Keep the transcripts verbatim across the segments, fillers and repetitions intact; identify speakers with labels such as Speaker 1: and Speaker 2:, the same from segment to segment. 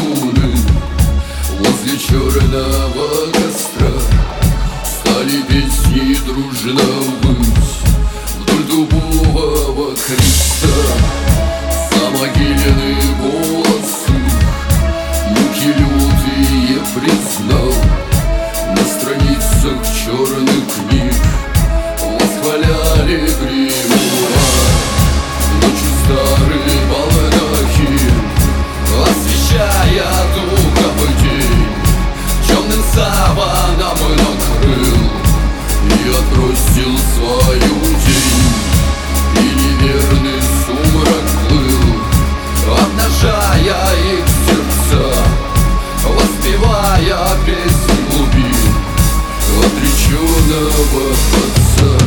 Speaker 1: колдуны возле черного костра стали песни дружно выть вдоль дубового креста. Замогиленный голос их муки лютые признал, на страницах черных книг восхваляли гримуар. Ночью старый балдахин, освещая духов день, темным саваном накрыл и отбросил свою тень. И неверный сумрак плыл, обнажая их сердца, воспевая песнь глубин отреченного отца.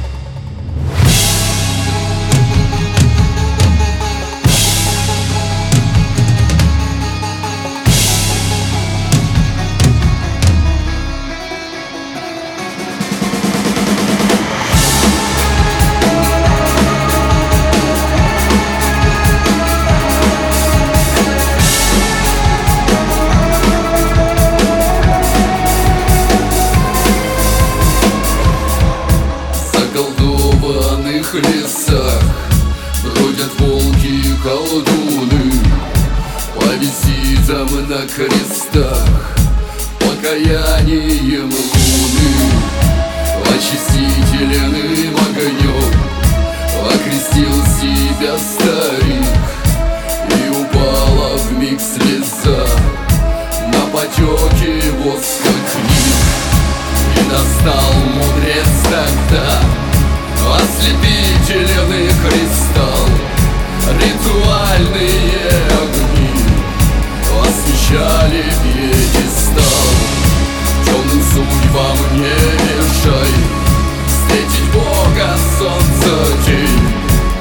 Speaker 1: В лесах бродят волки и колдуны по визитам на крестах, покаянием луны. Очистительным огнем окрестил себя старик, и упала вмиг слеза на потеки воска книг. И настал мудрец тогда, ослепительный кристалл, ритуальные огни освещали пьедестал. Темным судьбам не мешай встретить Бога, солнца, день,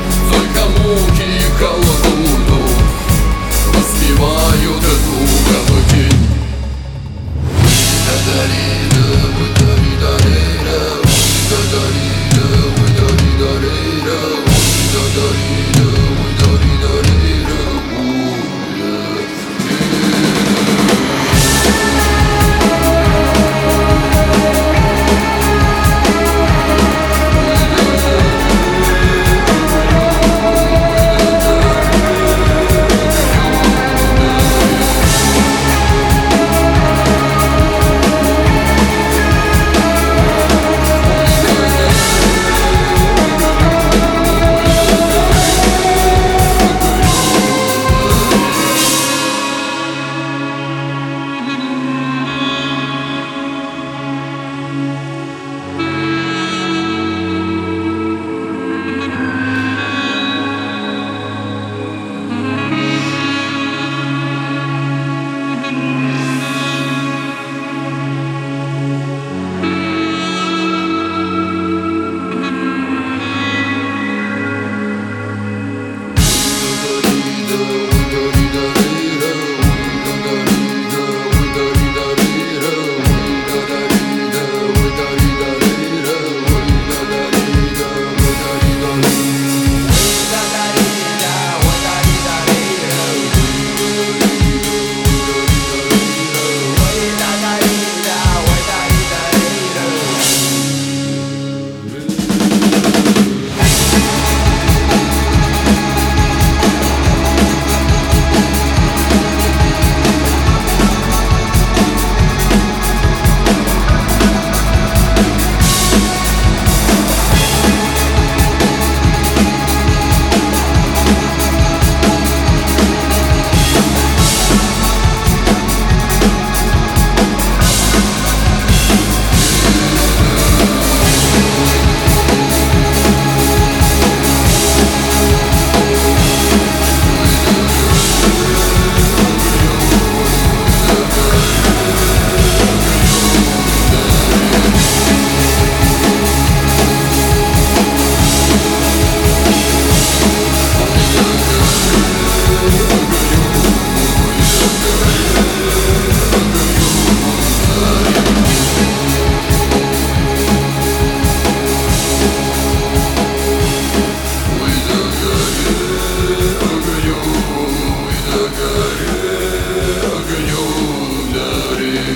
Speaker 1: только муки колдунов воспевают духа.